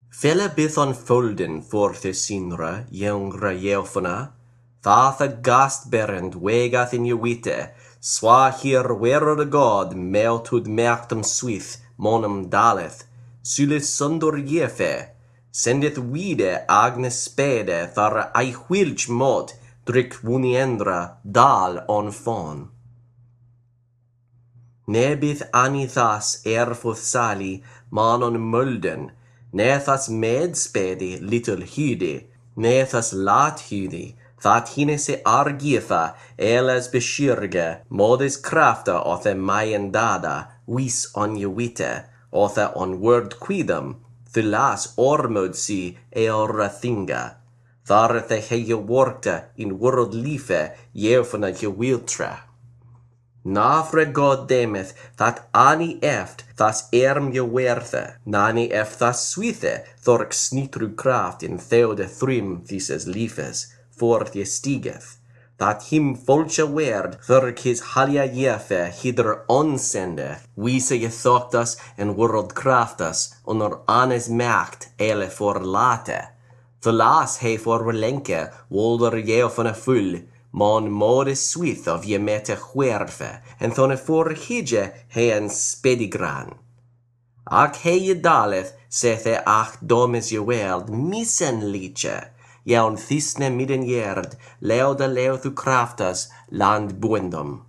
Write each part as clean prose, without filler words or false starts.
Fela byth on folden forth y sinra, iewngra ieufana, Thath a gast berend wegath in yewite, Swa hir werod a god, meltud merktum swith, monum daleth, Sulis sundur yefe, Sendith wide agnes spede, Thar eichwilch mod, Drick wuniendra, dal on fon. Nebith anithas erfuth sali, manon mulden, Nethas medspedi little hydi, Nethas lat hydi, That hinese argifa, eles beshirge, Modes crafta othe maien dada, Wis on yewite, Othe on word quidam, Thulas ormod si eora thinga, Thar the heje workta in world life, Yeufana yewiltra. Nafre God demeth, that ani eft, thas je werthe, nani eft thas swithe, thork snitru kraft in theode thrim thises lifes, fort je stigeth, that him volcha werd, thork his halia jefe hidder onsende, wise je thoktas en world kraftas, honor anes macht ele for late. Thulas he for relenke, wolder je van a full, Mon modus swith of je mete huerfe, en thone for hige he en spedigran. Ac he je daleth, sethe ach domis je weld, misen liche, jaun thisne midden jerd, leuda leuthu craftas, land buendum.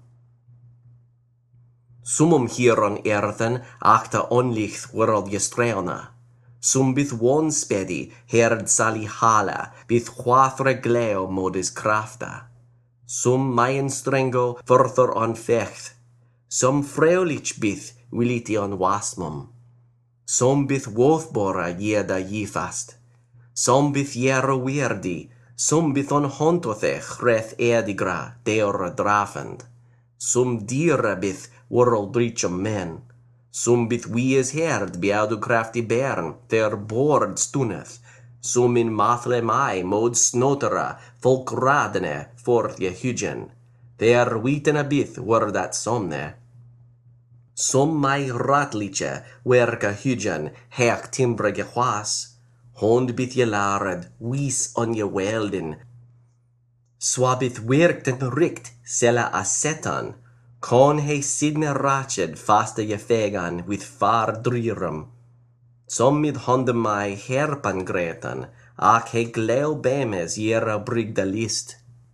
Sumum hieron erthen, acta onlicht world gestreona. Sum bith won spedi, herd sali hala, bith huathre gleo modus crafta. Sum maien strengo further on fecht, Sum freulich bith wiliti on wasmum. Sum bith wolfbora jeda jifast, Sum bith jero weirdi, Sum bith on hontothe chreth edigra deor drafend. Sum dira bith world drichum men, Sum bith wies herd biadu crafty bern, ter board stuneth, Sum in mathle mai mod snotera, folk radene, forth je hygen. There wheaten a bith were that somne. Sum mai ratliche, werka hygen, hek timbre je hwas. Hond bith je lared, wis on je welden. Swabith werkt en richt, sella asetan. Con he sidne rached faste je fegan, with far drirum. Som mid honde mai herpan gretan, ac he gleo bemes jera brigda list.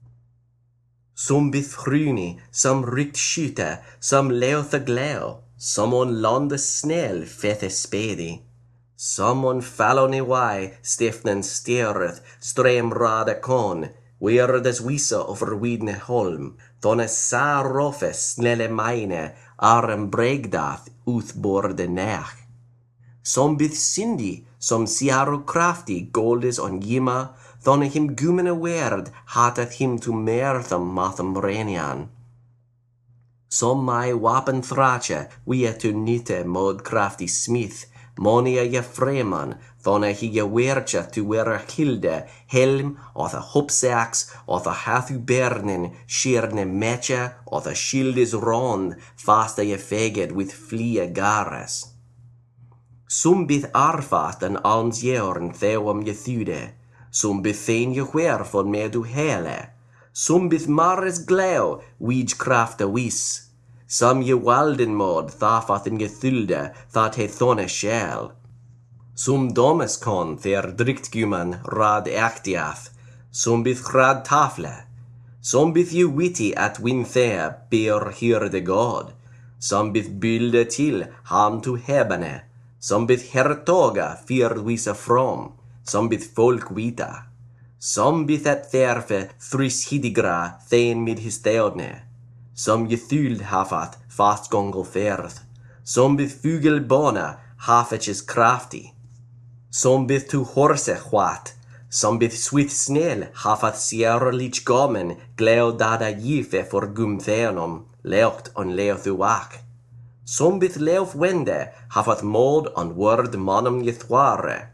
Som bith hruni, som rikt skyte, som leotha gleo, som on londe snell fethe spedi. Som on fallon wai, stiftnen stereth, strem rada con, weirdes wisa over widne holm, thone sa rofe snelle meine, arem bregdath uth borde nech. Som bith Cindy, som siaru crafty goldes on yima, thone him gumen a werd, hateth him to mertham matham renian. Som mai wapen thrache, wia to nite mod crafty smith, monia je freman, thone hi je wercha to wera hilde, helm, otha hopsax, otha hathu bernin, shirne mecha, otha shildis rond, fasta je feged with flie gares. Sum bith arfat an alms jeorn thewam je thude, sum bith thein je huerfon medu hele, sum bith mares gleo, wij crafta wis, sum je walden mod thafat in je thulde, that he thone shell. Sum domes con ther driktguman rad actiath, sum bith rad tafle, sum bith je witty at win thea beer hier de god, sum bith bilde til ham to hebane, Som bith hertoga fyr visa from, som bith folk vita. Som bith et therfe thrys hidigra thein mid his theodne. Som je thuld hafat fast gongel ferth. Som bith fugel bona hafetches crafty. Som bith tu horse hwat. Som bith swith snell hafat sierra lich gomen gleo dada yife for gum theonom, leocht on leothuak. Som bith leof wende, hafath mod on word monum jethware.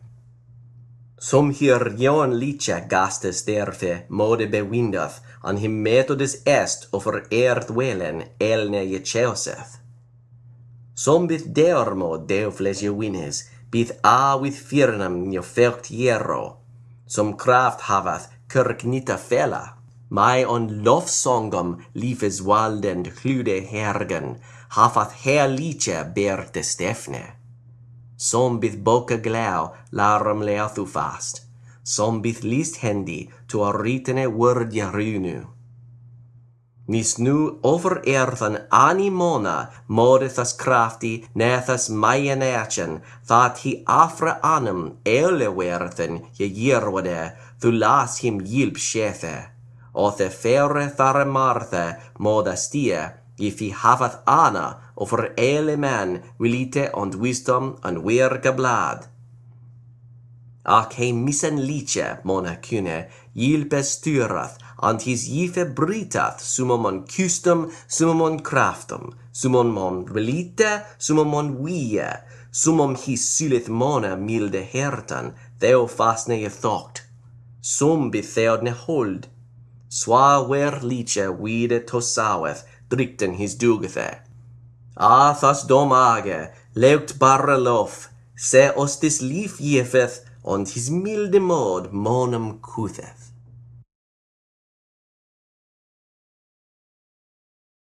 Som hier joan liche gastes derfe mode bewindath, an him methodus est over welen elne je cheoseth. Som bith deormo deofles je wines, bydd with firnam nio felt hierro, som kraft havath kirknita fella. Mai on lofsångom liefes waldend hlude hergen, hafath her liche berte stefne. Som bydd boka glau larum leathu fast, som bydd list hendi to arritene wordja runu. Nis nu over earthen animona modethas crafty nethas maienerchen, that he afra anum elewerthen je yerwade, thu las him yilp shethe. O the fere thare marthe modestia, if he hafath ana over ele man wilite und wisdom and werke blad. Ac he missen liche mona kune, yilpes sturath, and his yife britath sumomon custom, sumomon craftum, sumomon relite, sumomon wie, sumom his sylith mona milde hertan, theo fastne je thocht, sum betheodne hold, swa wer liche wide tosaweth, drikten his dugethe. Thus dom age, leukt barre lof, se ostis lief jefeth, und his milde mod monum cutheth.